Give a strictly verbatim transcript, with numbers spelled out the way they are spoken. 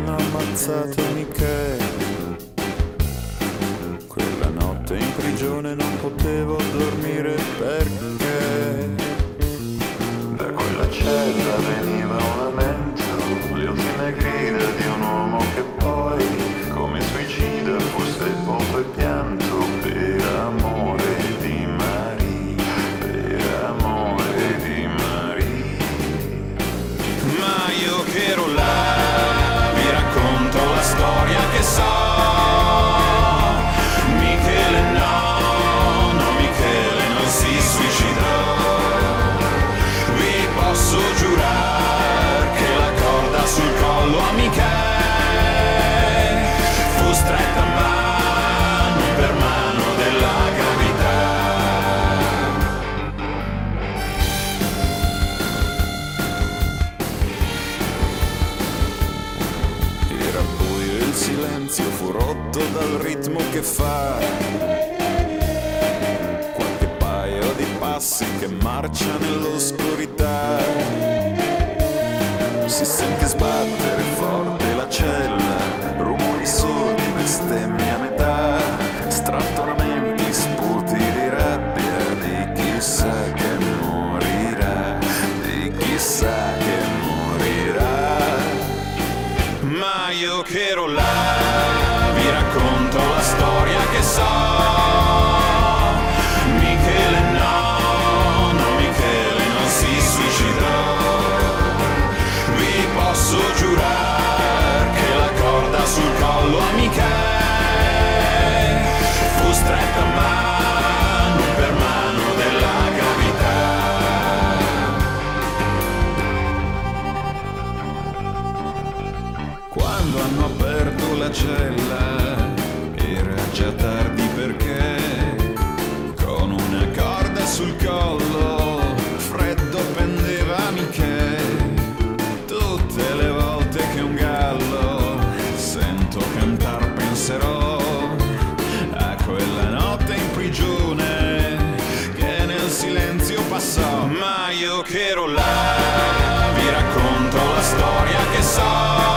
hanno ammazzato Michele. Quella notte in prigione non potevo dormire perché da quella cella veniva un lamento, le ultime grida di un uomo che poi, come suicida, fu sepolto e pianto per amore di Maria, per amore di Maria. Ma io che ero là, vi racconto la storia che so. Michele no, no Michele non si suicidò. Vi posso giurare che la corda sul collo a Michele fu stretta mano per mano della gravità. Era buio e il silenzio fu rotto dal ritmo che fa qualche paio di passi che marcia nell'oscurità. Si sente sbattere forte la cella, rumori sordi, bestemmie a metà, strattonamenti, sputi di rabbia di chissà che morirà, di chissà che morirà. Ma io che ero là, vi racconto la storia che so. Michele no, no Michele non si suicidò. Vi posso giurare che la corda sul collo a Michele fu stretta mano per mano della gravità. Quando hanno aperto la cella era già tardi perché con una corda sul collo freddo pendeva Michele. Tutte le volte che un gallo sento cantar penserò a quella notte in prigione che nel silenzio passò. Ma io che ero là, vi racconto la storia che so.